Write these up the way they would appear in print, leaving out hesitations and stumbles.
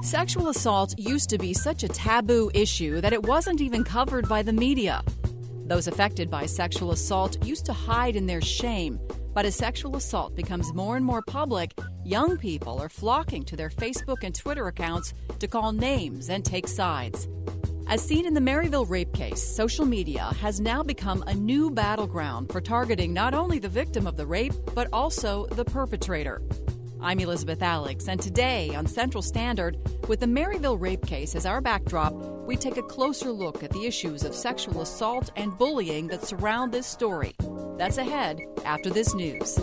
Sexual assault used to be such a taboo issue that it wasn't even covered by the media. Those affected by sexual assault used to hide in their shame. But as sexual assault becomes more and more public, young people are flocking to their Facebook and Twitter accounts to call names and take sides. As seen in the Maryville rape case, social media has now become a new battleground for targeting not only the victim of the rape, but also the perpetrator. I'm Elizabeth Alex, and today on Central Standard, with the Maryville rape case as our backdrop, we take a closer look at the issues of sexual assault and bullying that surround this story. That's ahead after this news.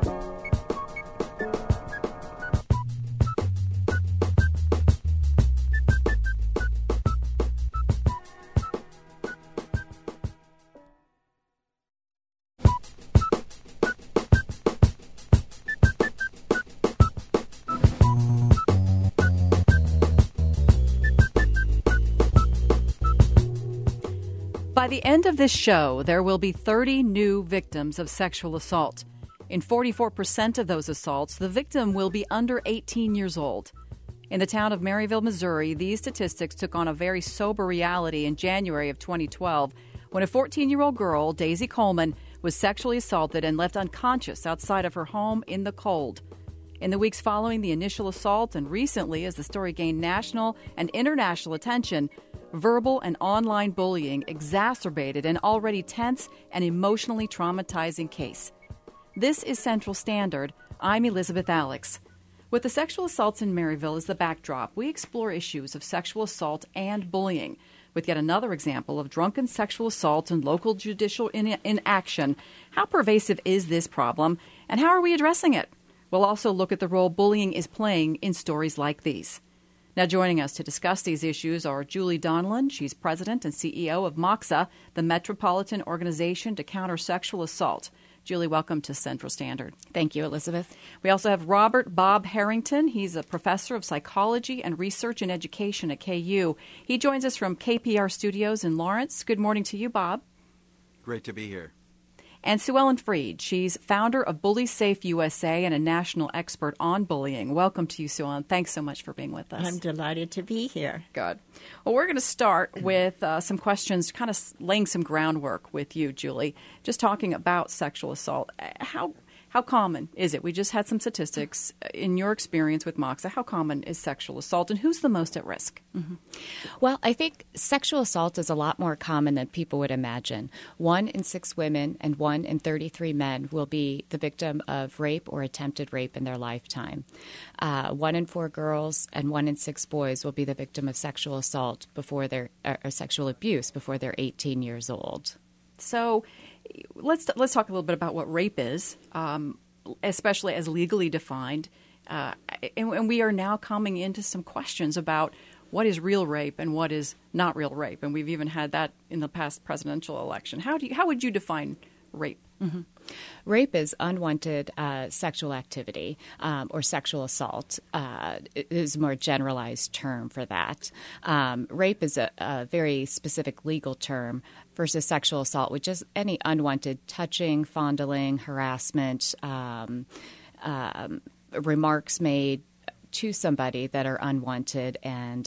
By the end of this show, there will be 30 new victims of sexual assault. In 44% of those assaults, the victim will be under 18 years old. In the town of Maryville, Missouri, these statistics took on a very sober reality in January of 2012 when a 14-year-old girl, Daisy Coleman, was sexually assaulted and left unconscious outside of her home in the cold. In the weeks following the initial assault and recently as the story gained national and international attention, verbal and online bullying exacerbated an already tense and emotionally traumatizing case. This is Central Standard. I'm Elizabeth Alex. With the sexual assaults in Maryville as the backdrop, we explore issues of sexual assault and bullying. With yet another example of drunken sexual assault and local judicial inaction, how pervasive is this problem, and how are we addressing it? We'll also look at the role bullying is playing in stories like these. Now joining us to discuss these issues are Julie Donlan. She's president and CEO of MOXA, the Metropolitan Organization to Counter Sexual Assault. Julie, welcome to Central Standard. Thank you, Elizabeth. We also have Robert Bob Harrington. He's a professor of psychology and research and education at KU. He joins us from KPR Studios in Lawrence. Good morning to you, Bob. Great to be here. And Sue Ellen Freed. She's founder of Bully Safe USA and a national expert on bullying. Welcome to you, Sue Ellen. Thanks so much for being with us. I'm delighted to be here. Good. Well, we're going to start with some questions, kind of laying some groundwork with you, Julie. Just talking about sexual assault. How common is it? We just had some statistics. In your experience with MOXA, how common is sexual assault, and who's the most at risk? Mm-hmm. Well, I think sexual assault is a lot more common than people would imagine. 1 in 6 women and 1 in 33 men will be the victim of rape or attempted rape in their lifetime. 1 in 4 girls and 1 in 6 boys will be the victim of sexual assault or sexual abuse before they're 18 years old. So let's talk a little bit about what rape is, especially as legally defined. And we are now coming into some questions about what is real rape and what is not real rape. And we've even had that in the past presidential election. How would you define rape? Mm-hmm. Rape is unwanted sexual activity or sexual assault. It is a more generalized term for that. Rape is a very specific legal term versus sexual assault, which is any unwanted touching, fondling, harassment, remarks made to somebody that are unwanted and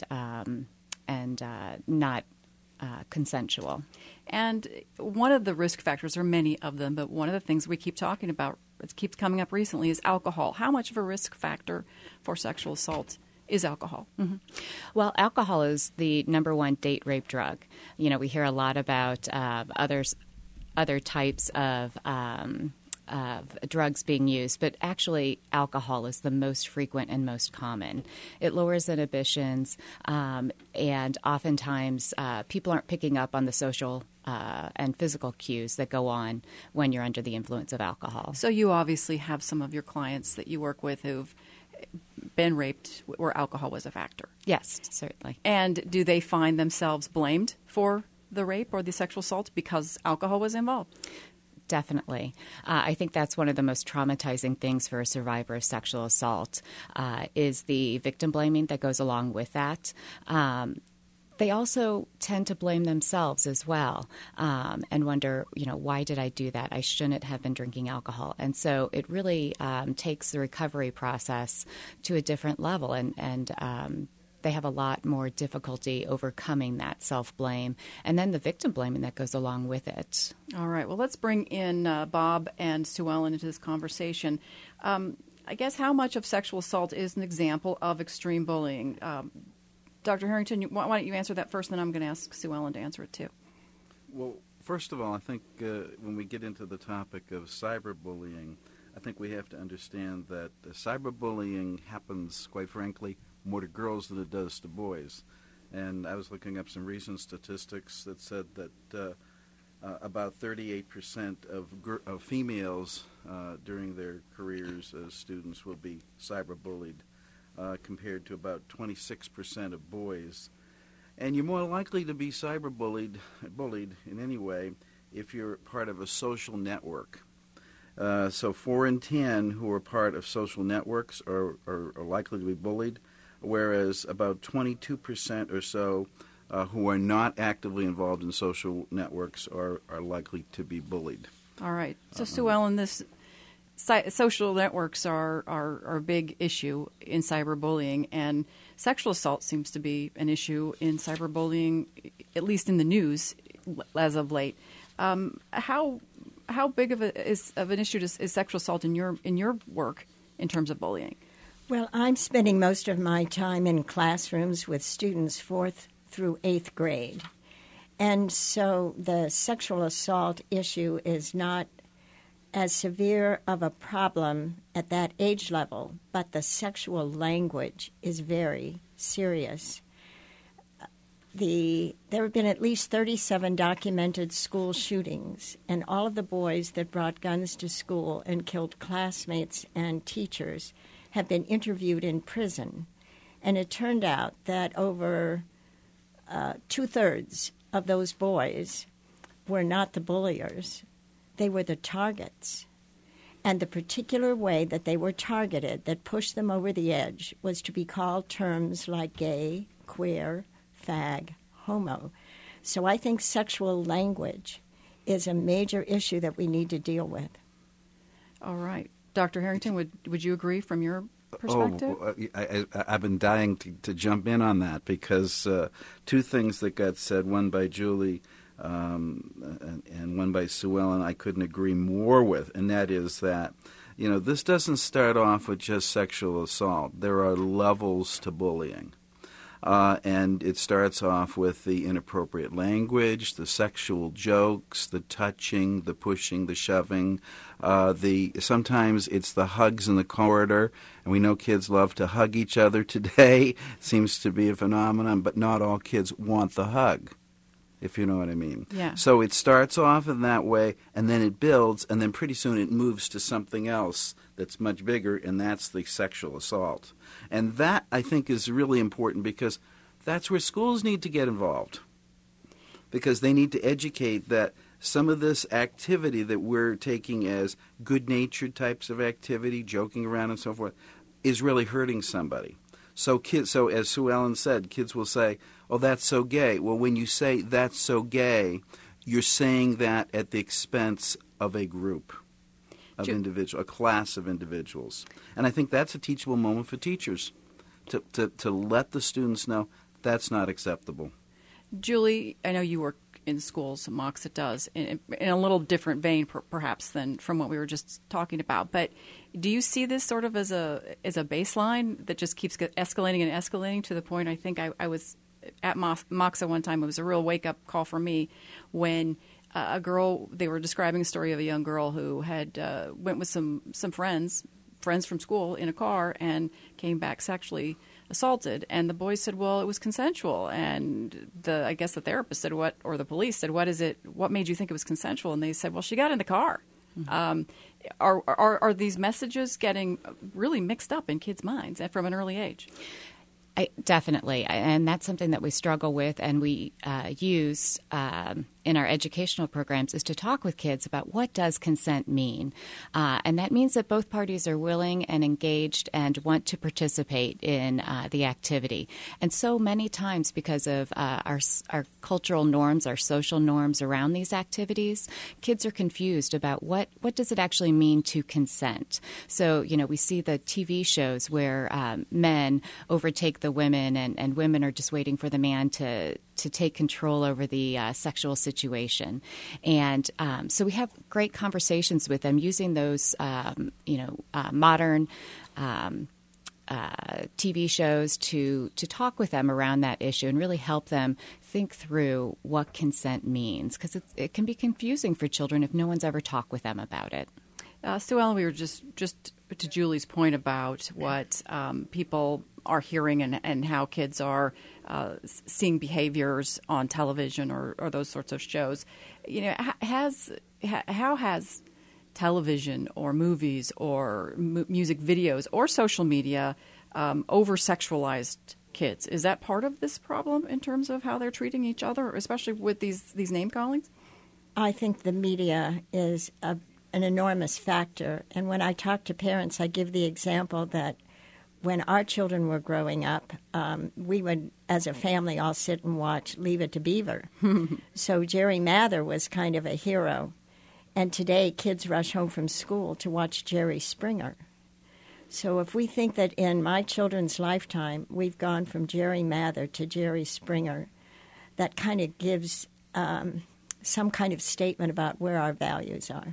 not consensual. And one of the risk factors, or many of them, but one of the things we keep talking about, it keeps coming up recently, is alcohol. How much of a risk factor for sexual assault is alcohol? Mm-hmm. Well, alcohol is the number one date rape drug. You know, we hear a lot about other types of drugs being used, but actually alcohol is the most frequent and most common. It lowers inhibitions, and oftentimes people aren't picking up on the social and physical cues that go on when you're under the influence of alcohol. So you obviously have some of your clients that you work with who've been raped where alcohol was a factor. Yes, certainly. And do they find themselves blamed for the rape or the sexual assault because alcohol was involved? Definitely. I think that's one of the most traumatizing things for a survivor of sexual assault is the victim blaming that goes along with that. They also tend to blame themselves as well and wonder, why did I do that? I shouldn't have been drinking alcohol. And so it really takes the recovery process to a different level and they have a lot more difficulty overcoming that self-blame and then the victim blaming that goes along with it. All right. Well, let's bring in Bob and Sue Ellen into this conversation. I guess how much of sexual assault is an example of extreme bullying? Dr. Harrington, why don't you answer that first, and then I'm going to ask Sue Ellen to answer it too. Well, first of all, I think when we get into the topic of cyberbullying, I think we have to understand that cyberbullying happens, quite frankly, more to girls than it does to boys. And I was looking up some recent statistics that said that about 38% of females during their careers as students will be cyberbullied, compared to about 26% of boys. And you're more likely to be bullied in any way if you're part of a social network. So 4 in 10 who are part of social networks are likely to be bullied, whereas about 22% or so who are not actively involved in social networks are likely to be bullied. All right. So, Sue Ellen, social networks are a big issue in cyberbullying, and sexual assault seems to be an issue in cyberbullying, at least in the news as of late. How big of an issue is sexual assault in your work in terms of bullying? Well, I'm spending most of my time in classrooms with students 4th through 8th grade. And so the sexual assault issue is not as severe of a problem at that age level, but the sexual language is very serious. There have been at least 37 documented school shootings, and all of the boys that brought guns to school and killed classmates and teachers have been interviewed in prison. And it turned out that over 2/3 of those boys were not the bulliers. They were the targets. And the particular way that they were targeted that pushed them over the edge was to be called terms like gay, queer, fag, homo. So I think sexual language is a major issue that we need to deal with. All right. Dr. Harrington, would you agree from your perspective? I've been dying to jump in on that because two things that got said, one by Julie and one by Sue Ellen, I couldn't agree more with, and that is that, this doesn't start off with just sexual assault. There are levels to bullying. And it starts off with the inappropriate language, the sexual jokes, the touching, the pushing, the shoving. Sometimes it's the hugs in the corridor, and we know kids love to hug each other today. Seems to be a phenomenon, but not all kids want the hug, if you know what I mean. Yeah. So it starts off in that way, and then it builds, and then pretty soon it moves to something else that's much bigger, and that's the sexual assault. And that, I think, is really important because that's where schools need to get involved, because they need to educate that some of this activity that we're taking as good-natured types of activity, joking around and so forth, is really hurting somebody. So as Sue Ellen said, kids will say, "Oh, that's so gay." Well, when you say that's so gay, you're saying that at the expense of a group of individuals, a class of individuals. And I think that's a teachable moment for teachers to let the students know that's not acceptable. Julie, I know you work in schools, Moxa does, in a little different vein perhaps than from what we were just talking about. But do you see this sort of as a baseline that just keeps escalating and escalating to the point? I think I was at Moxa one time. It was a real wake-up call for me when a girl, they were describing a story of a young girl who had went with some friends from school in a car and came back sexually assaulted, and the boys said, well, it was consensual, and I guess the therapist said, or the police said, what made you think it was consensual? And they said, well, she got in the car. Mm-hmm. Are these messages getting really mixed up in kids' minds from an early age? Definitely, and that's something that we struggle with, and we use in our educational programs is to talk with kids about what does consent mean. And that means that both parties are willing and engaged and want to participate in the activity. And so many times, because of our cultural norms, our social norms around these activities, kids are confused about what does it actually mean to consent. So, we see the TV shows where men overtake the women and women are just waiting for the man to take control over the sexual situation. And so we have great conversations with them using those, modern TV shows to talk with them around that issue and really help them think through what consent means, because it can be confusing for children if no one's ever talked with them about it. Sue Ellen, we were just to Julie's point about what people are hearing and how kids are seeing behaviors on television or those sorts of shows. How has television or movies or music videos or social media over-sexualized kids? Is that part of this problem in terms of how they're treating each other, especially with these name callings? I think the media is an enormous factor. And when I talk to parents, I give the example that when our children were growing up, we would, as a family, all sit and watch Leave It to Beaver. So Jerry Mather was kind of a hero. And today, kids rush home from school to watch Jerry Springer. So if we think that in my children's lifetime, we've gone from Jerry Mather to Jerry Springer, that kind of gives some kind of statement about where our values are.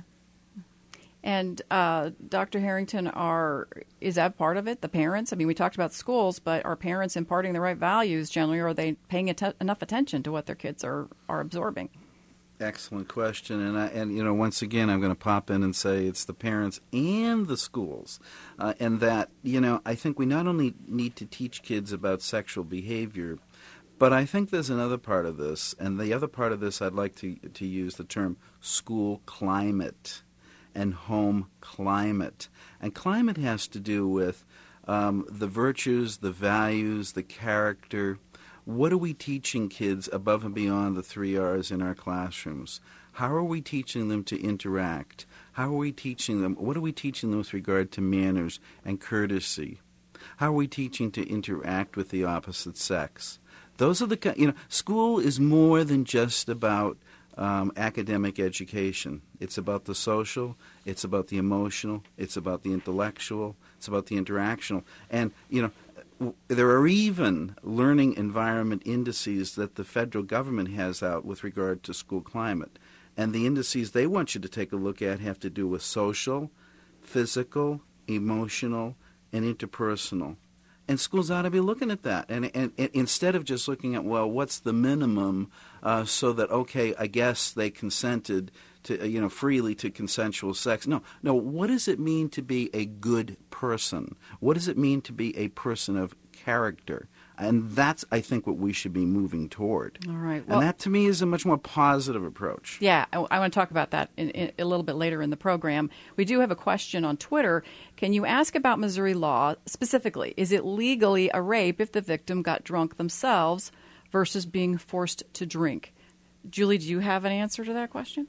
And Dr. Harrington, is that part of it, the parents? I mean, we talked about schools, but are parents imparting the right values generally, or are they paying enough attention to what their kids are absorbing? Excellent question, and once again, I'm going to pop in and say it's the parents and the schools, and that I think we not only need to teach kids about sexual behavior, but I think there's another part of this, and the other part of this I'd like to use the term school climate and home climate, and climate has to do with the virtues, the values, the character. What are we teaching kids above and beyond the 3 R's in our classrooms? How are we teaching them to interact? How are we teaching them? What are we teaching them with regard to manners and courtesy? How are we teaching to interact with the opposite sex? Those are school is more than just about academic education. It's about the social, it's about the emotional, it's about the intellectual, it's about the interactional. And, there are even learning environment indices that the federal government has out with regard to school climate. And the indices they want you to take a look at have to do with social, physical, emotional, and interpersonal. And schools ought to be looking at that. And instead of just looking at, well, what's the minimum so that, okay, I guess they consented to, freely to consensual sex. No, what does it mean to be a good person? What does it mean to be a person of character? And that's, I think, what we should be moving toward. All right. Well, and that, to me, is a much more positive approach. Yeah, I want to talk about that in a little bit later in the program. We do have a question on Twitter. Can you ask about Missouri law specifically? Is it legally a rape if the victim got drunk themselves versus being forced to drink? Julie, do you have an answer to that question?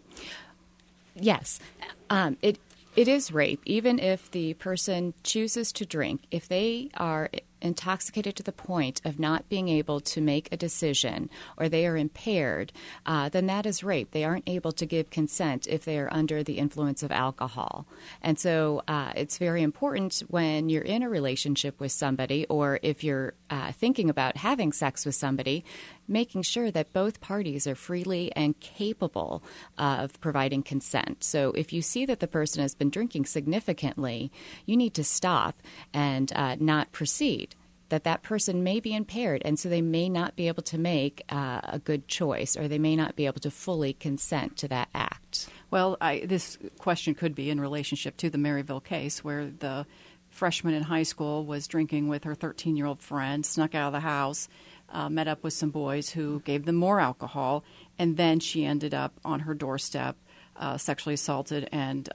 Yes. It is rape, even if the person chooses to drink. If they are intoxicated to the point of not being able to make a decision or they are impaired, then that is rape. They aren't able to give consent if they are under the influence of alcohol. And so it's very important when you're in a relationship with somebody or if you're thinking about having sex with somebody, making sure that both parties are freely and capable of providing consent. So if you see that the person has been drinking significantly, you need to stop and not proceed. That person may be impaired, and so they may not be able to make a good choice, or they may not be able to fully consent to that act. Well, this question could be in relationship to the Maryville case, where the freshman in high school was drinking with her 13-year-old friend, snuck out of the house, met up with some boys who gave them more alcohol, and then she ended up on her doorstep, sexually assaulted and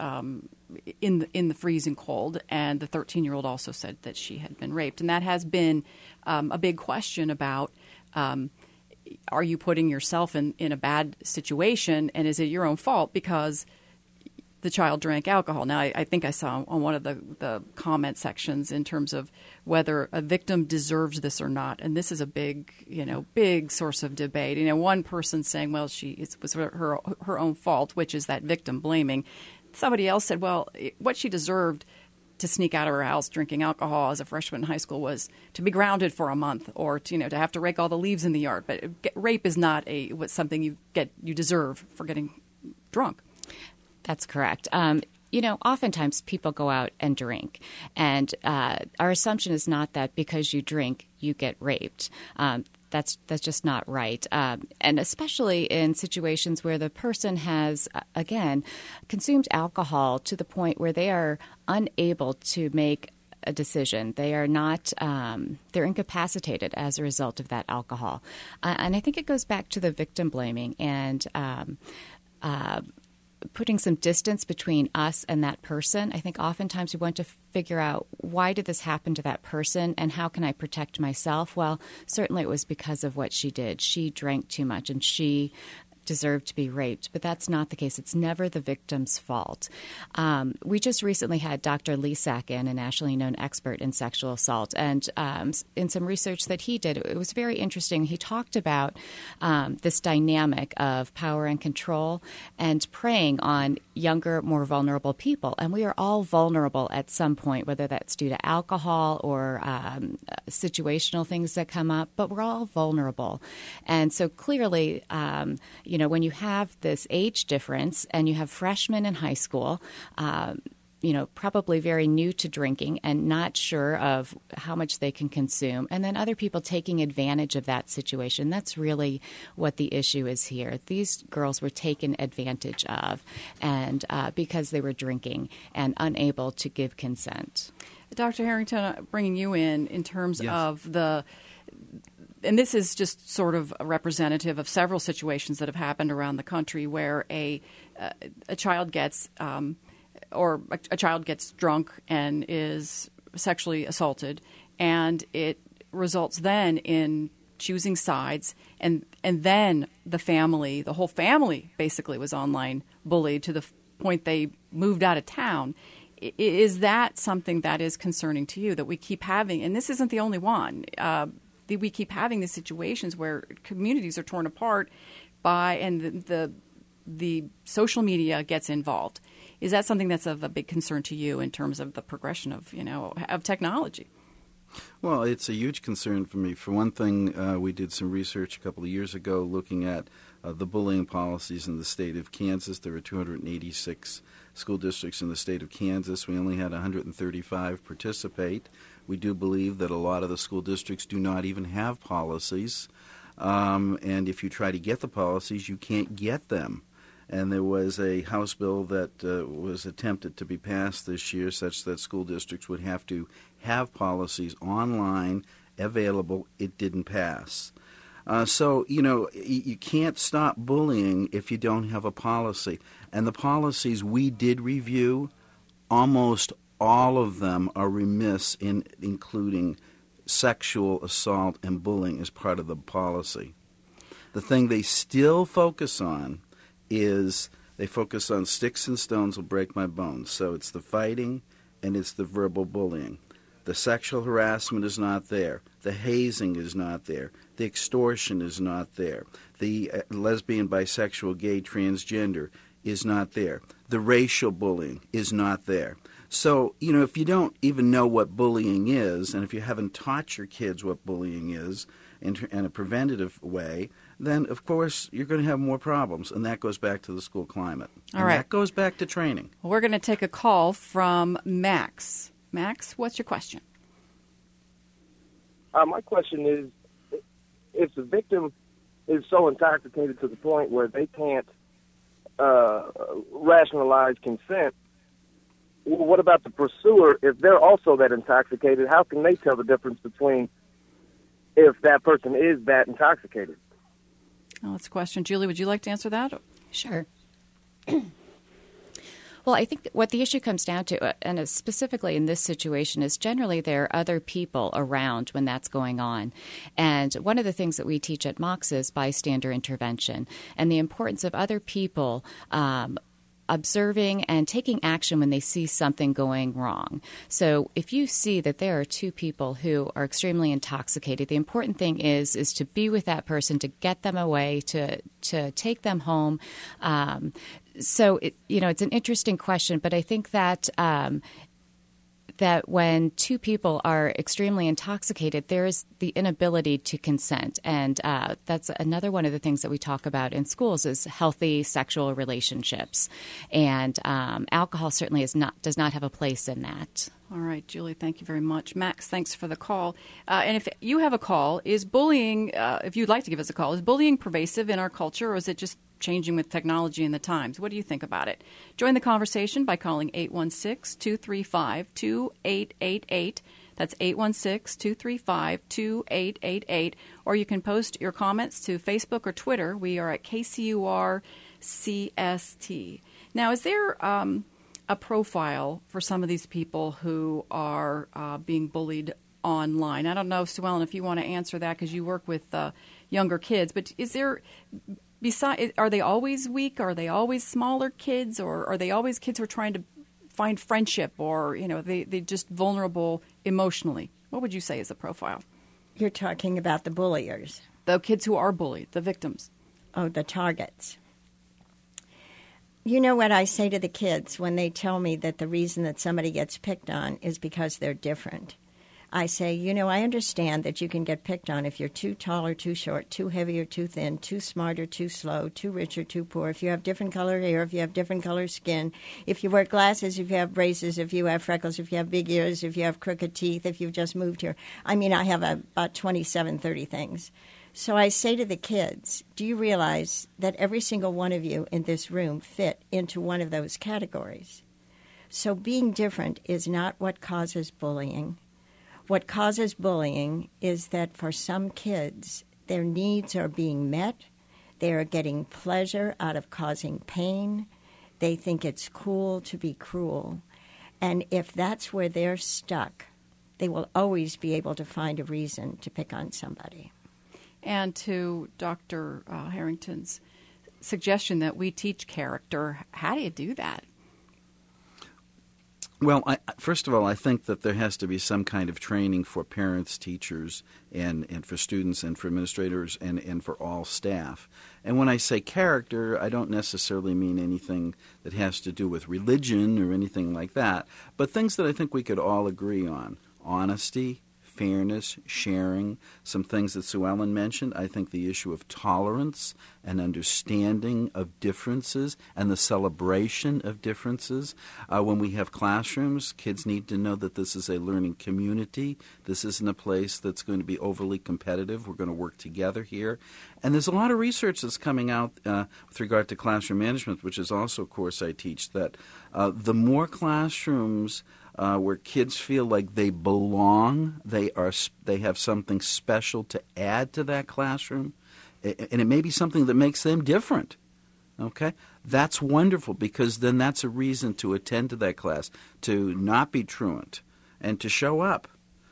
in the freezing cold. And the 13-year-old also said that she had been raped. And that has been a big question about, are you putting yourself in a bad situation, and is it your own fault because the child drank alcohol? Now, I think I saw on one of the comment sections in terms of whether a victim deserves this or not, and this is a big source of debate. One person saying, well, it was her own fault, which is that victim blaming. Somebody else said, well, what she deserved to sneak out of her house drinking alcohol as a freshman in high school was to be grounded for a month, or to have to rake all the leaves in the yard. But rape is not something you deserve for getting drunk. That's correct. Oftentimes people go out and drink, and our assumption is not that because you drink, you get raped. That's just not right. And especially in situations where the person has, again, consumed alcohol to the point where they are unable to make a decision. They are not, they're incapacitated as a result of that alcohol. And I think it goes back to the victim blaming and putting some distance between us and that person. I think oftentimes we want to figure out, why did this happen to that person and how can I protect myself? Well, certainly it was because of what she did. She drank too much and she deserved to be raped, but that's not the case. It's never the victim's fault. We just recently had Dr. Lee Sakin, a nationally known expert in sexual assault, and in some research that he did, it was very interesting. He talked about this dynamic of power and control and preying on younger, more vulnerable people. And we are all vulnerable at some point, whether that's due to alcohol or situational things that come up, but we're all vulnerable. And so clearly, when you have this age difference and you have freshmen in high school, probably very new to drinking and not sure of how much they can consume, and then other people taking advantage of that situation. That's really what the issue is here. These girls were taken advantage of, and because they were drinking and unable to give consent. Dr. Harrington, bringing you in terms Yes. of and this is just sort of a representative of several situations that have happened around the country where a child gets a child gets drunk and is sexually assaulted, and it results then in choosing sides, and then the whole family basically was online bullied to the point they moved out of town. Is that something that is concerning to you, that we keep having, and this isn't the only one, we keep having these situations where communities are torn apart and the social media gets involved? Is that something that's of a big concern to you in terms of the progression of technology? Well, it's a huge concern for me. For one thing, we did some research a couple of years ago looking at the bullying policies in the state of Kansas. There were 286 school districts in the state of Kansas. We only had 135 participate. We do believe that a lot of the school districts do not even have policies. And if you try to get the policies, you can't get them. And there was a House bill that was attempted to be passed this year such that school districts would have to have policies online available. It didn't pass. So, you can't stop bullying if you don't have a policy. And the policies we did review, almost all of them are remiss in including sexual assault and bullying as part of the policy. The thing they still focus on is they focus on sticks and stones will break my bones. So it's the fighting and it's the verbal bullying. The sexual harassment is not there. The hazing is not there. The extortion is not there. The lesbian, bisexual, gay, transgender is not there. The racial bullying is not there. So, if you don't even know what bullying is, and if you haven't taught your kids what bullying is in a preventative way, then, of course, you're going to have more problems, and that goes back to the school climate. All right. That goes back to training. Well, we're going to take a call from Max. Max, what's your question? My question is, if the victim is so intoxicated to the point where they can't rationalize consent, what about the pursuer? If they're also that intoxicated, how can they tell the difference between if that person is that intoxicated? Oh, that's a question. Julie, would you like to answer that? Sure. Well, I think what the issue comes down to, and specifically in this situation, is generally there are other people around when that's going on. And one of the things that we teach at Mox is bystander intervention and the importance of other people observing and taking action when they see something going wrong. So if you see that there are two people who are extremely intoxicated, the important thing is to be with that person, to get them away, to take them home. So it's an interesting question, but I think that that when two people are extremely intoxicated, there is the inability to consent. And that's another one of the things that we talk about in schools is healthy sexual relationships. And alcohol certainly does not have a place in that. All right, Julie, thank you very much. Max, thanks for the call. And if you have a call, is bullying, if you'd like to give us a call, is bullying pervasive in our culture, or is it just changing with technology and the times? What do you think about it? Join the conversation by calling 816-235-2888. That's 816-235-2888. Or you can post your comments to Facebook or Twitter. We are at KCUR CST. Now, is there a profile for some of these people who are being bullied online? I don't know, Sue Ellen, if you want to answer that because you work with younger kids, but is there... are they always weak? Are they always smaller kids? Or are they always kids who are trying to find friendship, or, they're just vulnerable emotionally? What would you say is a profile? You're talking about the bulliers. The kids who are bullied, the victims. Oh, the targets. You know what I say to the kids when they tell me that the reason that somebody gets picked on is because they're different? I say, I understand that you can get picked on if you're too tall or too short, too heavy or too thin, too smart or too slow, too rich or too poor, if you have different color hair, if you have different color skin, if you wear glasses, if you have braces, if you have freckles, if you have big ears, if you have crooked teeth, if you've just moved here. I mean, I have about 27, 30 things. So I say to the kids, do you realize that every single one of you in this room fit into one of those categories? So being different is not what causes bullying. What causes bullying is that for some kids, their needs are being met. They are getting pleasure out of causing pain. They think it's cool to be cruel. And if that's where they're stuck, they will always be able to find a reason to pick on somebody. And to Dr. Harrington's suggestion that we teach character, how do you do that? Well, first of all, I think that there has to be some kind of training for parents, teachers, and for students and for administrators and for all staff. And when I say character, I don't necessarily mean anything that has to do with religion or anything like that, but things that I think we could all agree on. Honesty, fairness, sharing, some things that Sue Ellen mentioned. I think the issue of tolerance and understanding of differences and the celebration of differences. When we have classrooms, kids need to know that this is a learning community. This isn't a place that's going to be overly competitive. We're going to work together here. And there's a lot of research that's coming out with regard to classroom management, which is also a course I teach, that the more classrooms where kids feel like they belong, they have something special to add to that classroom, and it may be something that makes them different. Okay, that's wonderful, because then that's a reason to attend to that class, to not be truant, and to show up.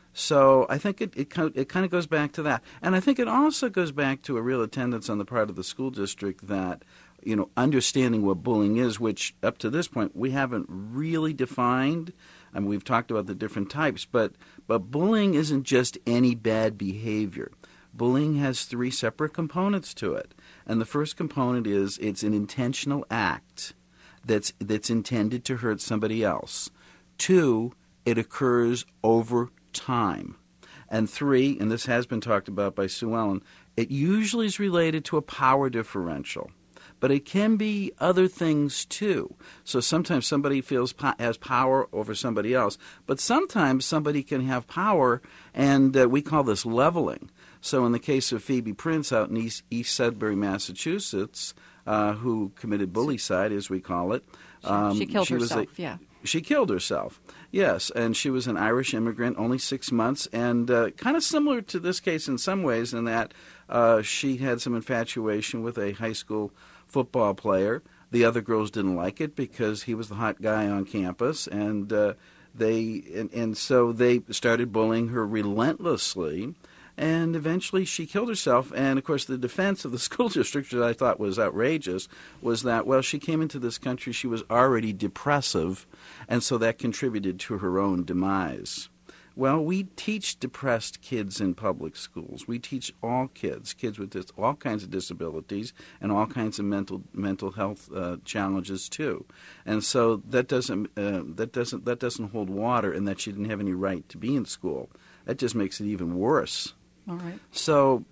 So I think it kind of goes back to that, and I think it also goes back to a real attendance on the part of the school district that, understanding what bullying is, which up to this point we haven't really defined. I mean, we've talked about the different types, but bullying isn't just any bad behavior. Bullying has three separate components to it. And the first component is it's an intentional act that's intended to hurt somebody else. 2, it occurs over time. And 3, and this has been talked about by Sue Ellen, it usually is related to a power differential. But it can be other things too. So sometimes somebody has power over somebody else, but sometimes somebody can have power, and we call this leveling. So in the case of Phoebe Prince out in East Sudbury, Massachusetts, who committed bullycide, as we call it. She killed herself, She killed herself, yes, and she was an Irish immigrant, only 6 months, and kind of similar to this case in some ways in that she had some infatuation with a high school football player. The other girls didn't like it because he was the hot guy on campus, and so they started bullying her relentlessly. And eventually she killed herself. And, of course, the defense of the school district, which I thought was outrageous, was that, well, she came into this country, she was already depressive, and so that contributed to her own demise. Well, we teach depressed kids in public schools. We teach all kids with all kinds of disabilities and all kinds of mental health challenges too. And so that doesn't hold water, and that she didn't have any right to be in school. That just makes it even worse. All right. So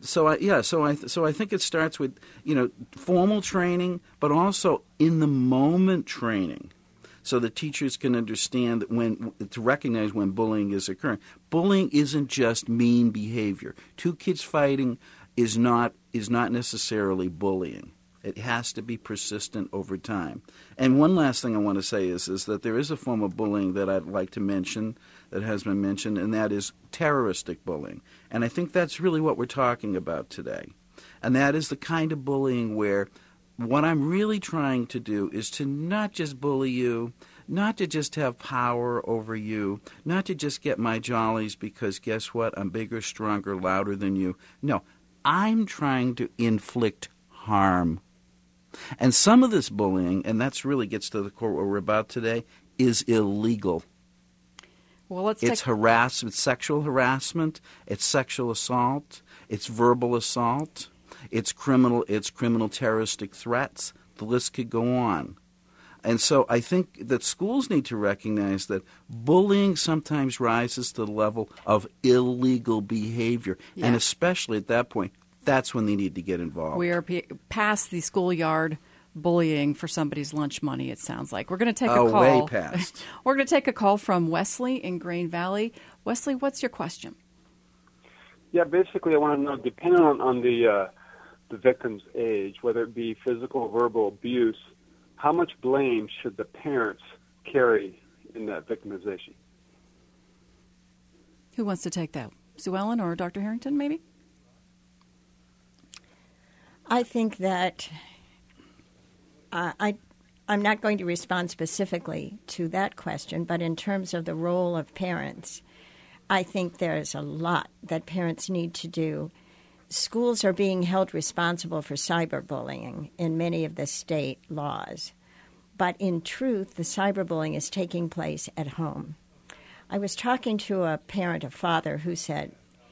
I think it starts with, formal training, but also in the moment training, so that teachers can understand that to recognize when bullying is occurring. Bullying isn't just mean behavior. Two kids fighting is not necessarily bullying. It has to be persistent over time. And one last thing I want to say is that there is a form of bullying that I'd like to mention that has been mentioned, and that is terroristic bullying. And I think that's really what we're talking about today. And that is the kind of bullying where what I'm really trying to do is to not just bully you, not to just have power over you, not to just get my jollies because guess what? I'm bigger, stronger, louder than you. No, I'm trying to inflict harm. And some of this bullying, and that's really gets to the core of what we're about today, is illegal. Well, it's harassment, it's sexual harassment, it's sexual assault, it's verbal assault, it's criminal terroristic threats. The list could go on. And so I think that schools need to recognize that bullying sometimes rises to the level of illegal behavior. Yeah. And especially at that point, that's when they need to get involved. We are past the schoolyard bullying for somebody's lunch money, it sounds like. We're going to take a call. Way past. We're going to take a call from Wesley in Grain Valley. Wesley, what's your question? Yeah, basically I want to know, depending on the victim's age, whether it be physical or verbal abuse, how much blame should the parents carry in that victimization? Who wants to take that? Sue Ellen or Dr. Harrington, maybe? I think that I'm not going to respond specifically to that question, but in terms of the role of parents, I think there's a lot that parents need to do. Schools are being held responsible for cyberbullying in many of the state laws, but in truth, the cyberbullying is taking place at home. I was talking to a parent, a father, who said,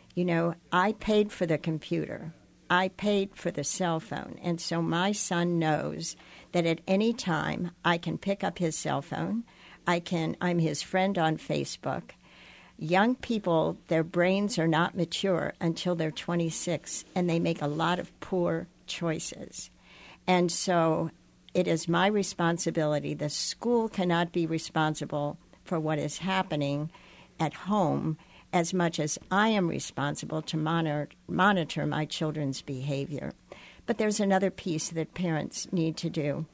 I paid for the computer. I paid for the cell phone, and so my son knows that at any time I can pick up his cell phone. I'm his friend on Facebook. Young people, their brains are not mature until they're 26, and they make a lot of poor choices. And so it is my responsibility. The school cannot be responsible for what is happening at home as much as I am responsible to monitor my children's behavior. But there's another piece that parents need to do.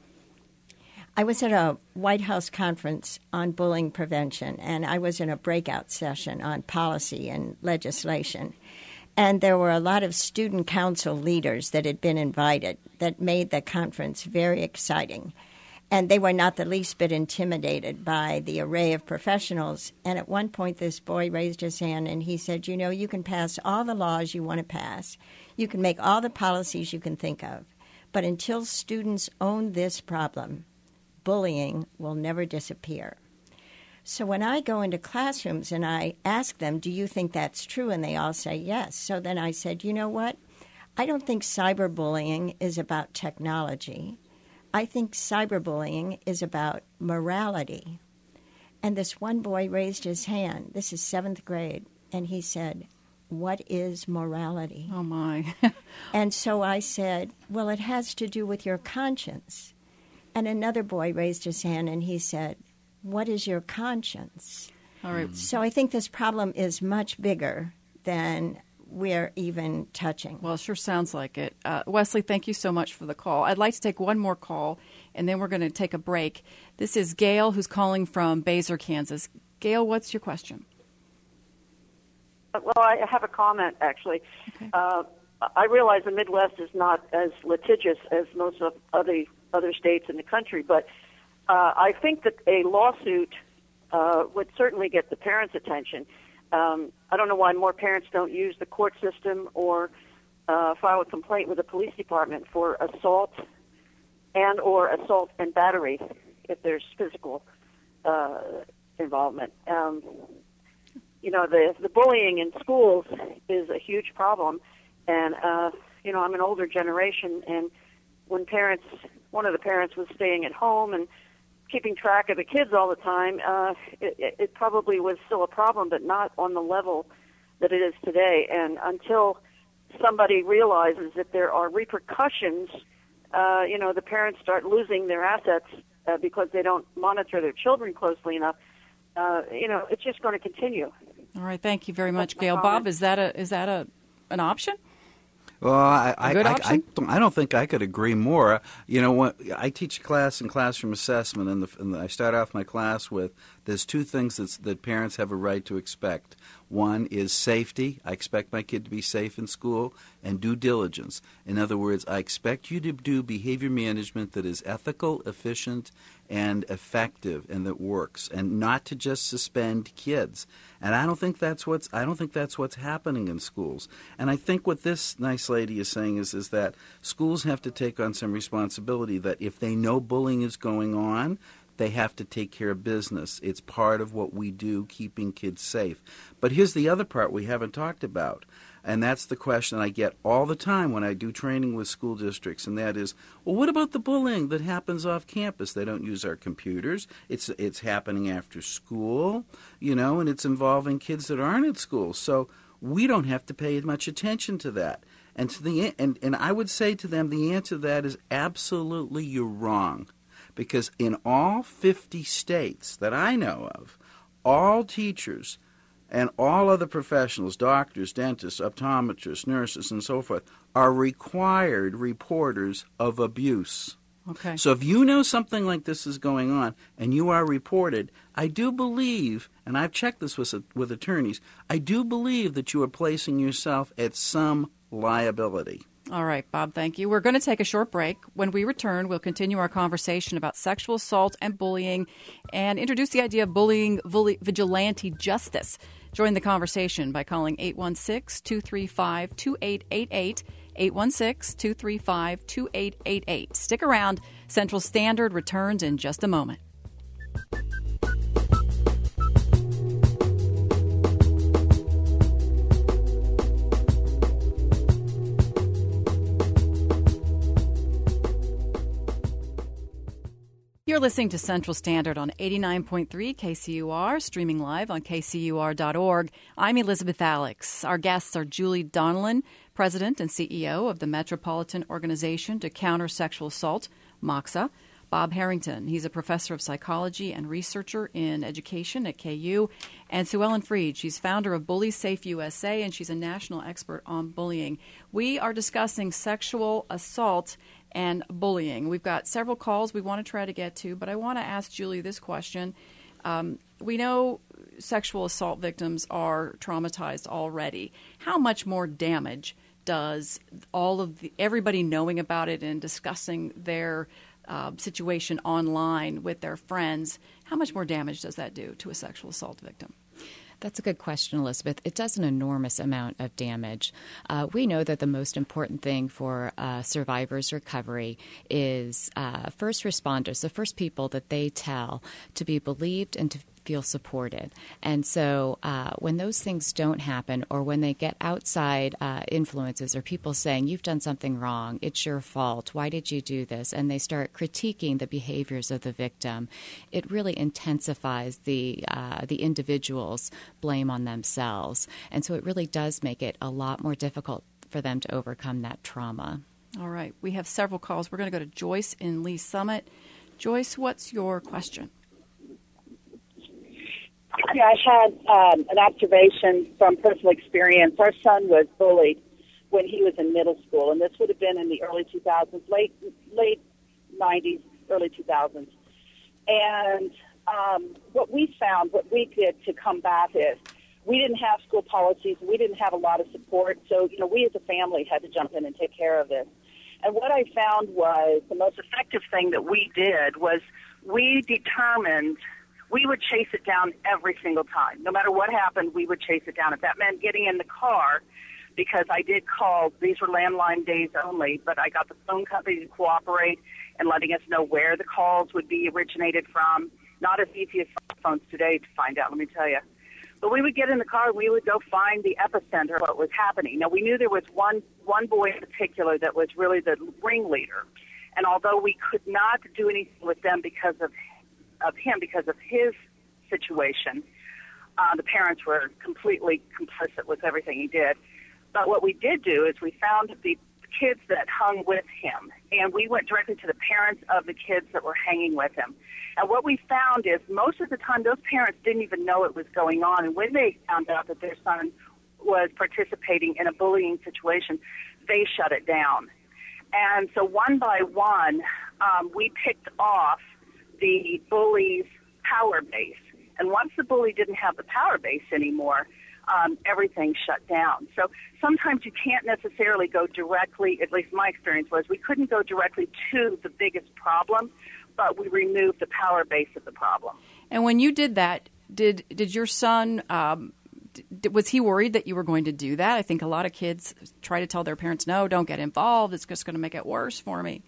I was at a White House conference on bullying prevention, and I was in a breakout session on policy and legislation. And there were a lot of student council leaders that had been invited that made the conference very exciting. And they were not the least bit intimidated by the array of professionals. And at one point, this boy raised his hand and he said, you can pass all the laws you want to pass. You can make all the policies you can think of. But until students own this problem, bullying will never disappear. So when I go into classrooms and I ask them, do you think that's true? And they all say yes. So then I said, you know what? I don't think cyberbullying is about technology. I think cyberbullying is about morality. And this one boy raised his hand. This is 7th grade. And he said, what is morality? Oh, my. And so I said, well, it has to do with your conscience. And another boy raised his hand and he said, what is your conscience? All right. So I think this problem is much bigger than we're even touching. Well, it sure sounds like it. Wesley, thank you so much for the call. I'd like to take one more call, and then we're going to take a break. This is Gail, who's calling from Baser, Kansas. Gail, what's your question? Well, I have a comment, actually. Okay. I realize the Midwest is not as litigious as most of other other states in the country. But I think that a lawsuit would certainly get the parents' attention. I don't know why more parents don't use the court system or file a complaint with the police department for assault and battery if there's physical involvement. The bullying in schools is a huge problem, and I'm an older generation, and when one of the parents was staying at home and keeping track of the kids all the time, it probably was still a problem, but not on the level that it is today. And until somebody realizes that there are repercussions, the parents start losing their assets because they don't monitor their children closely enough. It's just going to continue. All right, thank you very much, Gail. Bob, is that an option? Well, I don't think I could agree more. When I teach a class in classroom assessment, and I start off my class with there's two things that parents have a right to expect. One is safety. I expect my kid to be safe in school, and due diligence. In other words, I expect you to do behavior management that is ethical, efficient, and effective, and that works, and not to just suspend kids. And I don't think that's what's happening in schools. And I think what this nice lady is saying is that schools have to take on some responsibility that if they know bullying is going on, they have to take care of business. It's part of what we do, keeping kids safe. But here's the other part we haven't talked about, and that's the question I get all the time when I do training with school districts, and that is, well, what about the bullying that happens off campus? They don't use our computers. It's happening after school, and it's involving kids that aren't at school. So we don't have to pay much attention to that. And I would say to them, the answer to that is absolutely you're wrong. Because in all 50 states that I know of, all teachers and all other professionals, doctors, dentists, optometrists, nurses, and so forth, are required reporters of abuse. Okay. So if you know something like this is going on and you are reported, I do believe, and I've checked this with attorneys, I do believe that you are placing yourself at some liability. All right, Bob, thank you. We're going to take a short break. When we return, we'll continue our conversation about sexual assault and bullying and introduce the idea of bullying vigilante justice. Join the conversation by calling 816-235-2888, 816-235-2888. Stick around. Central Standard returns in just a moment. You're listening to Central Standard on 89.3 KCUR, streaming live on kcur.org. I'm Elizabeth Alex. Our guests are Julie Donelon, President and CEO of the Metropolitan Organization to Counter Sexual Assault, MOCSA. Bob Harrington, he's a professor of psychology and researcher in education at KU. And Sue Ellen Freed, she's founder of Bully Safe USA, and she's a national expert on bullying. We are discussing sexual assault and bullying. We've got several calls we want to try to get to, but I want to ask Julie this question. We know sexual assault victims are traumatized already. How much more damage does everybody knowing about it and discussing their situation online with their friends, how much more damage does that do to a sexual assault victim? That's a good question, Elizabeth. It does an enormous amount of damage. We know that the most important thing for survivors' recovery is first responders, the first people that they tell, to be believed and to feel supported. And so when those things don't happen, or when they get outside influences or people saying, you've done something wrong, it's your fault, why did you do this? And they start critiquing the behaviors of the victim, it really intensifies the individual's blame on themselves. And so it really does make it a lot more difficult for them to overcome that trauma. All right. We have several calls. We're going to go to Joyce in Lee Summit. Joyce, what's your question? Yeah, I had an observation from personal experience. Our son was bullied when he was in middle school, and this would have been in the early 2000s, late 90s, early 2000s. And what we found, what we did to combat it, we didn't have school policies. We didn't have a lot of support. So, we as a family had to jump in and take care of this. And what I found was the most effective thing that we did was we determined we would chase it down every single time. No matter what happened, we would chase it down. If that meant getting in the car, because I did call, these were landline days only, but I got the phone company to cooperate and letting us know where the calls would be originated from. Not as easy as phones today to find out, let me tell you. But we would get in the car, we would go find the epicenter of what was happening. Now, we knew there was one boy in particular that was really the ringleader. And although we could not do anything with them because of him, because of his situation, the parents were completely complicit with everything he did. But what we did do is we found the kids that hung with him, and we went directly to the parents of the kids that were hanging with him. And what we found is most of the time those parents didn't even know it was going on, and when they found out that their son was participating in a bullying situation, they shut it down. And so one by one, we picked off the bully's power base. And once the bully didn't have the power base anymore, everything shut down. So sometimes you can't necessarily go directly, at least my experience was, we couldn't go directly to the biggest problem, but we removed the power base of the problem. And when you did that, did your son, was he worried that you were going to do that? I think a lot of kids try to tell their parents, no, don't get involved. It's just going to make it worse for me.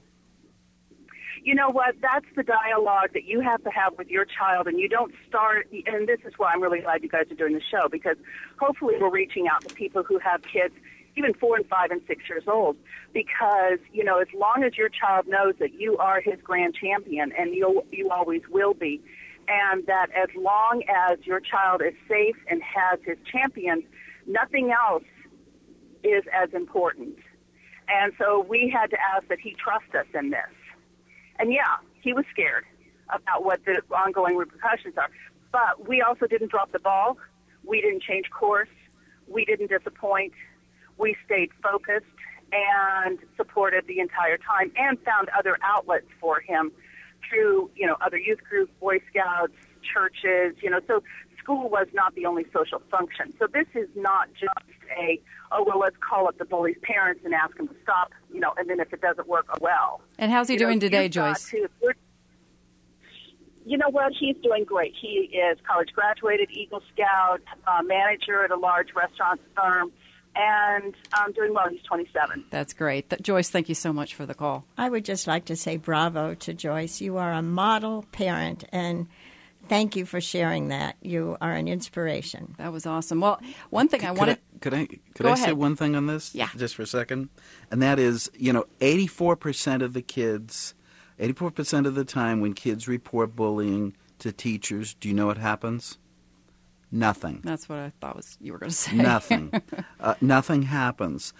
You know what? That's the dialogue that you have to have with your child, and you don't start, and this is why I'm really glad you guys are doing the show, because hopefully we're reaching out to people who have kids even 4 and 5 and 6 years old, because, you know, as long as your child knows that you are his grand champion, and you always will be, and that as long as your child is safe and has his champions, nothing else is as important. And so we had to ask that he trust us in this. And yeah, he was scared about what the ongoing repercussions are. But we also didn't drop the ball. We didn't change course. We didn't disappoint. We stayed focused and supported the entire time and found other outlets for him through, you know, other youth groups, Boy Scouts, churches, you know. So school was not the only social function. So this is not just let's call up the bully's parents and ask them to stop, you know, and then if it doesn't work, oh, well. And how's he doing today, Joyce? You know what? He's doing great. He is college graduated, Eagle Scout, manager at a large restaurant firm, and doing well. He's 27. That's great. Joyce, thank you so much for the call. I would just like to say bravo to Joyce. You are a model parent, and thank you for sharing that. You are an inspiration. That was awesome. Well, one thing I wanted... Could I say one thing on this? Yeah. Just for a second? And that is, you know, 84% of the kids, 84% of the time when kids report bullying to teachers, do you know what happens? Nothing. That's what I thought you were going to say. Nothing. Nothing happens.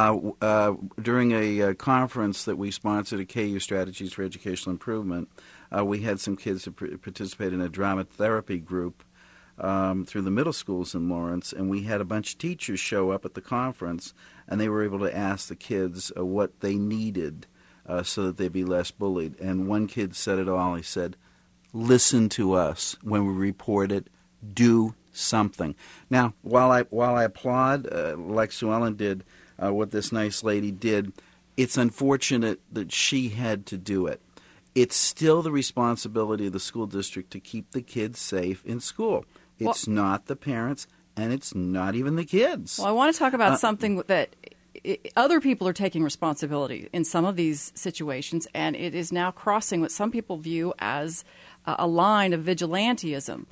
During a conference that we sponsored at KU Strategies for Educational Improvement, we had some kids who participate in a drama therapy group through the middle schools in Lawrence, and we had a bunch of teachers show up at the conference, and they were able to ask the kids what they needed so that they'd be less bullied. And one kid said it all. He said, listen to us when we report it. Do something. Now, while I applaud, like Sue Ellen did, what this nice lady did, it's unfortunate that she had to do it. It's still the responsibility of the school district to keep the kids safe in school. It's not the parents, and it's not even the kids. Well, I want to talk about something that other people are taking responsibility in some of these situations, and it is now crossing what some people view as a line of vigilantism.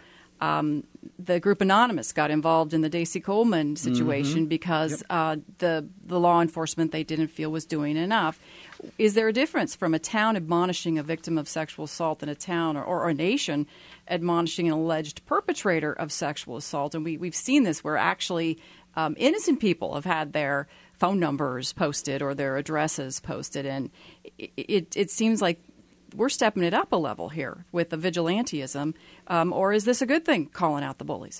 The group Anonymous got involved in the Daisy Coleman situation because the law enforcement they didn't feel was doing enough. Is there a difference from a town admonishing a victim of sexual assault and a town or a nation admonishing an alleged perpetrator of sexual assault? And we've seen this where actually innocent people have had their phone numbers posted or their addresses posted. And it seems like we're stepping it up a level here with the vigilantism, or is this a good thing, calling out the bullies?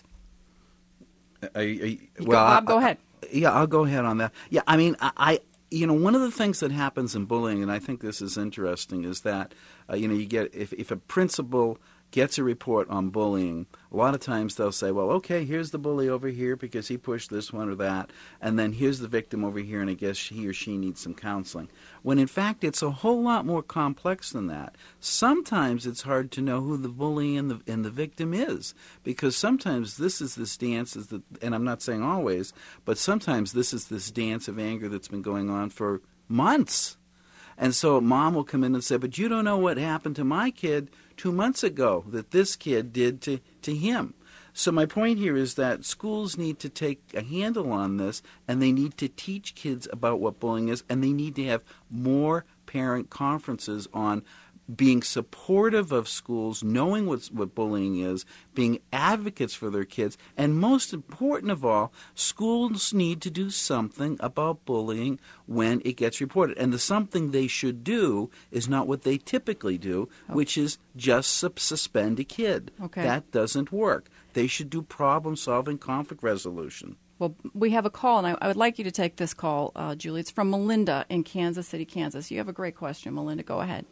Bob, go ahead. I'll go ahead on that. Yeah, I mean, one of the things that happens in bullying, and I think this is interesting, is that, you get if a principal gets a report on bullying, a lot of times they'll say, well, okay, here's the bully over here because he pushed this one or that, and then here's the victim over here, and I guess he or she needs some counseling. When in fact it's a whole lot more complex than that. Sometimes it's hard to know who the bully and the victim is, because sometimes this is this dance, and I'm not saying always, but sometimes this is this dance of anger that's been going on for months. And so mom will come in and say, but you don't know what happened to my kid 2 months ago that this kid did to him. So my point here is that schools need to take a handle on this, and they need to teach kids about what bullying is, and they need to have more parent conferences on being supportive of schools, knowing what bullying is, being advocates for their kids, and most important of all, schools need to do something about bullying when it gets reported. And the something they should do is not what they typically do, which is just suspend a kid. Okay. That doesn't work. They should do problem-solving, conflict resolution. Well, we have a call, and I would like you to take this call, Julie. It's from Melinda in Kansas City, Kansas. You have a great question, Melinda. Go ahead.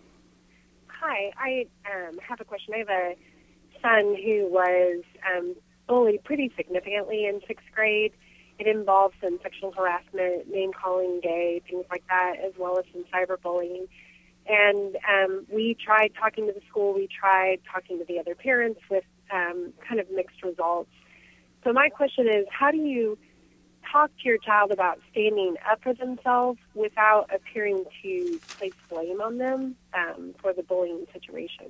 Hi, I have a question. I have a son who was bullied pretty significantly in 6th grade. It involved some sexual harassment, name-calling, gay, things like that, as well as some cyberbullying. And we tried talking to the school. We tried talking to the other parents with kind of mixed results. So my question is, how do you talk to your child about standing up for themselves without appearing to place blame on them for the bullying situation?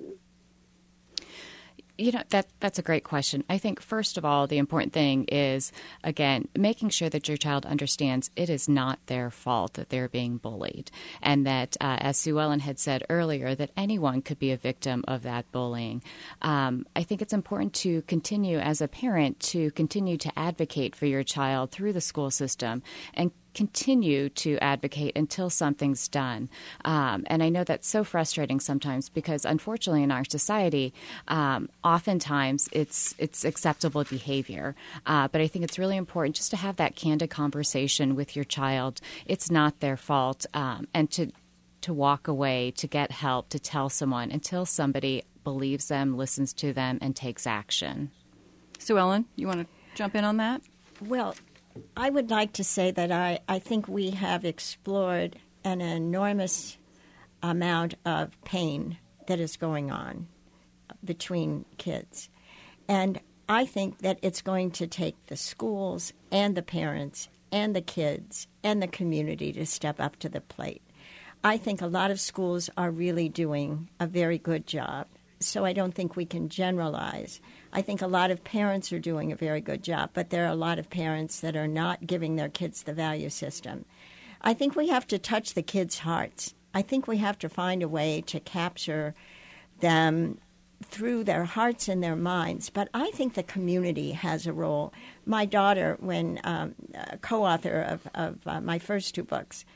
You know, that's a great question. I think, first of all, the important thing is, again, making sure that your child understands it is not their fault that they're being bullied. And that, as Sue Ellen had said earlier, that anyone could be a victim of that bullying. I think it's important to continue, as a parent, to continue to advocate for your child through the school system and continue to advocate until something's done. And I know that's so frustrating sometimes because, unfortunately, in our society, oftentimes it's acceptable behavior. But I think it's really important just to have that candid conversation with your child. It's not their fault, and to walk away, to get help, to tell someone until somebody believes them, listens to them, and takes action. Sue Ellen, you want to jump in on that? Well, I would like to say that I think we have explored an enormous amount of pain that is going on between kids. And I think that it's going to take the schools and the parents and the kids and the community to step up to the plate. I think a lot of schools are really doing a very good job, so I don't think we can generalize. I think a lot of parents are doing a very good job, but there are a lot of parents that are not giving their kids the value system. I think we have to touch the kids' hearts. I think we have to find a way to capture them through their hearts and their minds. But I think the community has a role. My daughter, when co-author of my first 2 books,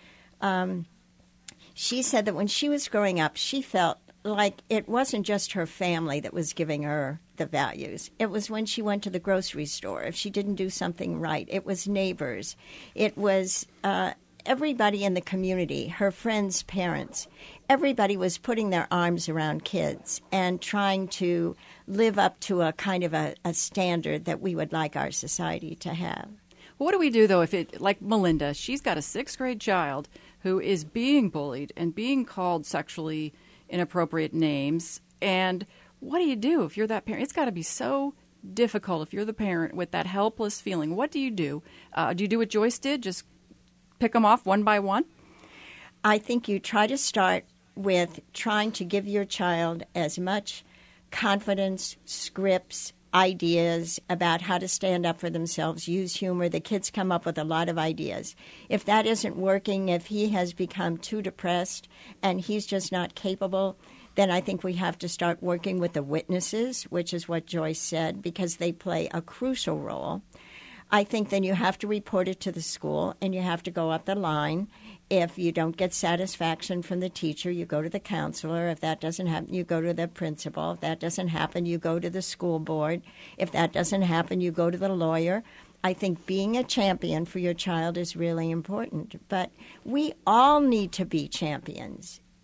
she said that when she was growing up, she felt like it wasn't just her family that was giving her the values. It was when she went to the grocery store. If she didn't do something right, it was neighbors. It was everybody in the community, her friends' parents. Everybody was putting their arms around kids and trying to live up to a kind of a standard that we would like our society to have. Well, what do we do, though, if it, like Melinda, she's got a 6th grade child who is being bullied and being called sexually inappropriate names, and what do you do if you're that parent? It's got to be so difficult if you're the parent with that helpless feeling. What do you do? Do you do what Joyce did, just pick them off one by one? I think you try to start with trying to give your child as much confidence, scripts, ideas about how to stand up for themselves, use humor. The kids come up with a lot of ideas. If that isn't working, if he has become too depressed and he's just not capable, then I think we have to start working with the witnesses, which is what Joyce said, because they play a crucial role. I think then you have to report it to the school and you have to go up the line. If you don't get satisfaction from the teacher, you go to the counselor. If that doesn't happen, you go to the principal. If that doesn't happen, you go to the school board. If that doesn't happen, you go to the lawyer. I think being a champion for your child is really important. But we all need to be champions.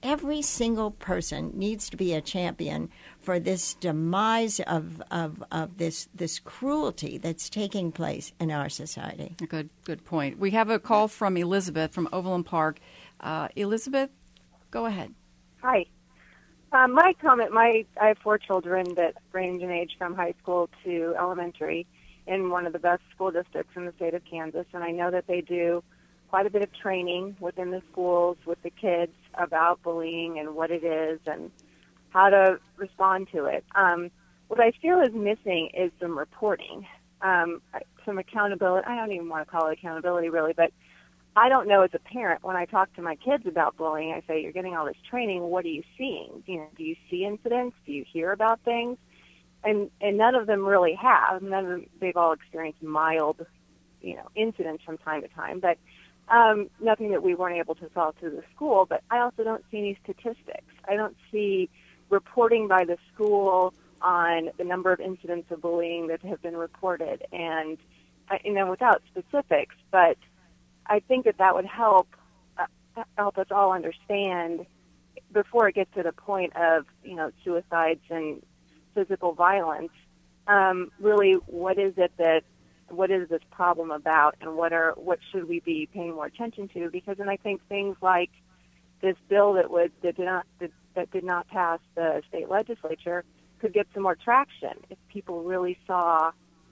every single person needs to be a champion for this demise of this cruelty that's taking place in our society. Good point. We have a call from Elizabeth from Overland Park. Elizabeth, go ahead. Hi. My comment, I have 4 children that range in age from high school to elementary in one of the best school districts in the state of Kansas, and I know that they do quite a bit of training within the schools with the kids about bullying and what it is and how to respond to it. What I feel is missing is some reporting, some accountability. I don't even want to call it accountability really, but I don't know as a parent, when I talk to my kids about bullying, I say, you're getting all this training, what are you seeing? Do you see incidents? Do you hear about things? And none of them really have. None of them, they've all experienced mild, incidents from time to time, but nothing that we weren't able to solve through the school. But I also don't see any statistics. I don't see reporting by the school on the number of incidents of bullying that have been reported, and without specifics, but I think that would help us all understand before it gets to the point of suicides and physical violence. Really, what is this problem about, and what should we be paying more attention to? Because then I think things like this bill that did not pass the state legislature could get some more traction if people really saw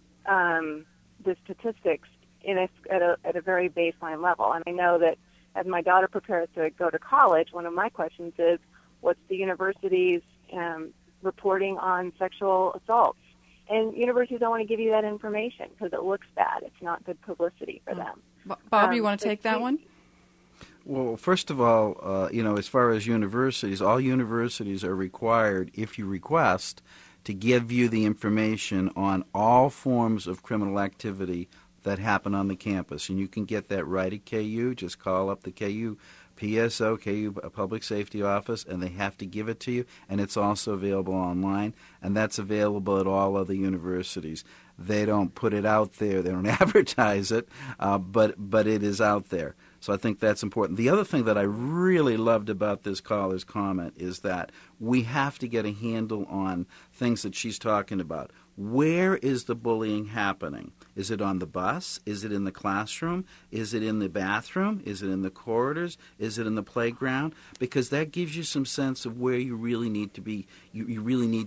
the statistics at a very baseline level. And I know that as my daughter prepares to go to college, one of my questions is, what's the university's reporting on sexual assaults? And universities don't want to give you that information because it looks bad. It's not good publicity for them. Bob, you want to take that one? Well, first of all, as far as universities, all universities are required, if you request, to give you the information on all forms of criminal activity that happen on the campus. And you can get that right at KU. Just call up the KU PSO, KU Public Safety Office, and they have to give it to you. And it's also available online, and that's available at all other universities. They don't put it out there. They don't advertise it, but it is out there. So I think that's important. The other thing that I really loved about this caller's comment is that we have to get a handle on things that she's talking about. Where is the bullying happening? Is it on the bus? Is it in the classroom? Is it in the bathroom? Is it in the corridors? Is it in the playground? Because that gives you some sense of where you really need to be. You really need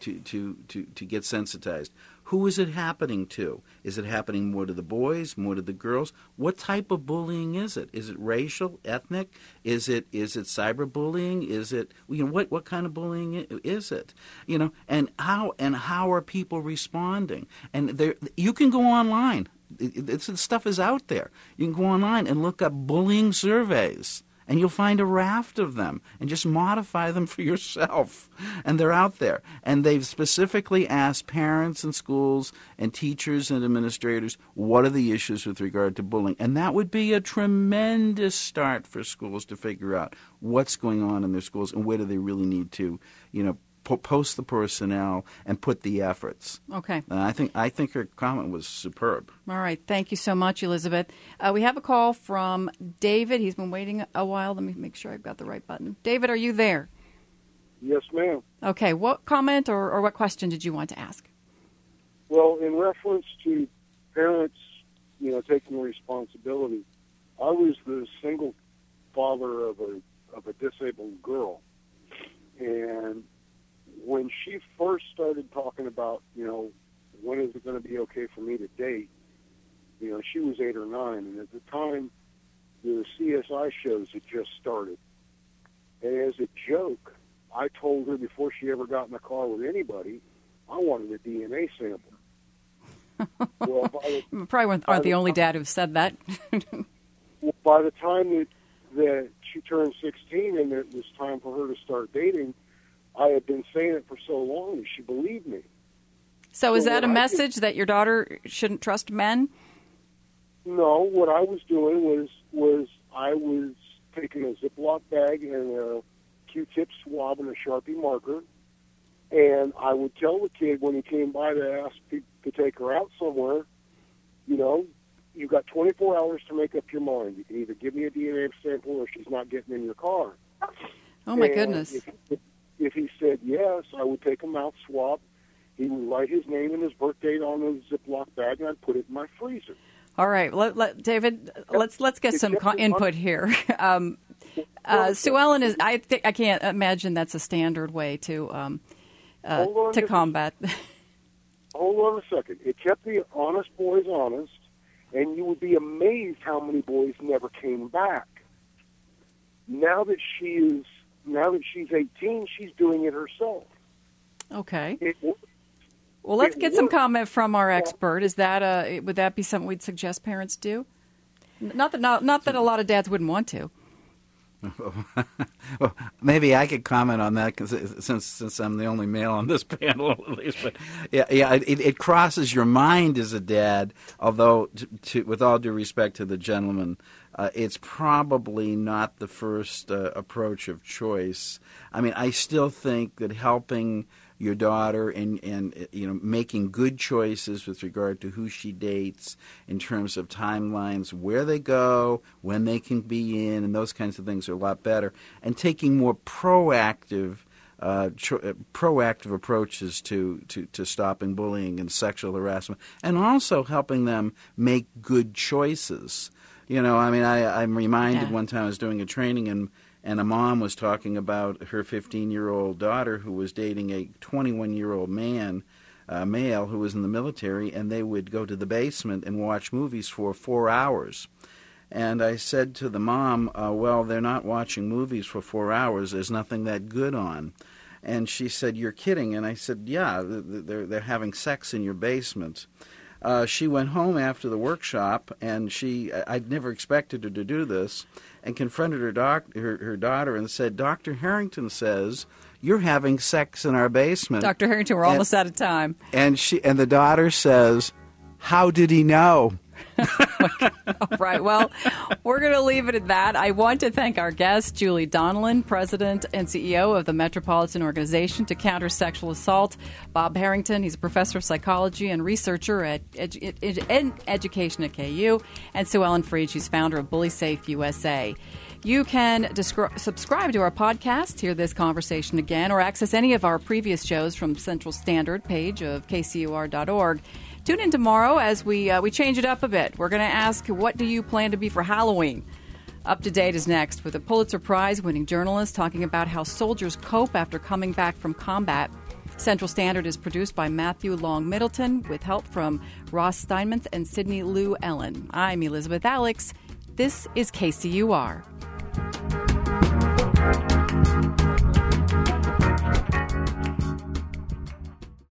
to get sensitized. Who is it happening to? Is it happening more to the boys, more to the girls? What type of bullying is it? Is it racial, ethnic? Is it cyberbullying? Is it what kind of bullying is it? And how are people responding? And you can go online. This stuff is out there. You can go online and look up bullying surveys. And you'll find a raft of them, and just modify them for yourself. And they're out there. And they've specifically asked parents and schools and teachers and administrators, what are the issues with regard to bullying? And that would be a tremendous start for schools to figure out what's going on in their schools and where do they really need to, post the personnel and put the efforts. Okay. I think her comment was superb. All right. Thank you so much, Elizabeth. We have a call from David. He's been waiting a while. Let me make sure I've got the right button. David, are you there? Yes, ma'am. Okay. What comment or what question did you want to ask? Well, in reference to parents, taking responsibility, I was the single father of a disabled girl, and when she first started talking about, when is it going to be okay for me to date, she was 8 or 9, and at the time, the CSI shows had just started. And as a joke, I told her before she ever got in the car with anybody, I wanted a DNA sample. Well, probably aren't the only dad who said that. Well, by the time that she turned 16 and it was time for her to start dating, I had been saying it for so long that she believed me. So is that a message that your daughter shouldn't trust men? No, what I was doing was I was taking a Ziploc bag and a Q-tip swab and a Sharpie marker, and I would tell the kid when he came by to ask to take her out somewhere, you've got 24 hours to make up your mind. You can either give me a DNA sample or she's not getting in your car. Oh, my And goodness. If he said yes, I would take a mouth swab. He would write his name and his birth date on a Ziploc bag, and I'd put it in my freezer. All right, David, let's get some input here. Sue Ellen is. I can't imagine that's a standard way to combat. Hold on a second. It kept the honest boys honest, and you would be amazed how many boys never came back. Now that she's 18, she's doing it herself. Okay. It works. Well, let's get some comment from our expert. Is that would that be something we'd suggest parents do? Not that a lot of dads wouldn't want to. Well, maybe I could comment on that since I'm the only male on this panel, at least. But it crosses your mind as a dad. Although, with all due respect to the gentleman, it's probably not the first approach of choice. I mean, I still think that helping your daughter and making good choices with regard to who she dates in terms of timelines, where they go, when they can be in, and those kinds of things are a lot better. And taking more proactive approaches to stopping bullying and sexual harassment, and also helping them make good choices. I'm reminded one time I was doing a training and a mom was talking about her 15-year-old daughter who was dating a 21-year-old male who was in the military, and they would go to the basement and watch movies for 4 hours. And I said to the mom, well, they're not watching movies for 4 hours. There's nothing that good on. And she said, you're kidding. And I said, yeah, they're having sex in your basement. She went home after the workshop, and I'd never expected her to do this, and confronted her daughter and said, Dr. Harrington says you're having sex in our basement. Dr. Harrington, we're almost out of time. And the daughter says, how did he know? All right. Well, we're going to leave it at that. I want to thank our guest, Julie Donnellan, President and CEO of the Metropolitan Organization to Counter Sexual Assault, Bob Harrington. He's a professor of psychology and researcher in education at KU, and Sue Ellen Freed. She's founder of Bully Safe USA. You can subscribe to our podcast, hear this conversation again, or access any of our previous shows from Central Standard page of kcur.org. Tune in tomorrow as we change it up a bit. We're going to ask, what do you plan to be for Halloween? Up to Date is next with a Pulitzer Prize-winning journalist talking about how soldiers cope after coming back from combat. Central Standard is produced by Matthew Long Middleton with help from Ross Steinmetz and Sydney Lou Ellen. I'm Elizabeth Alex. This is KCUR.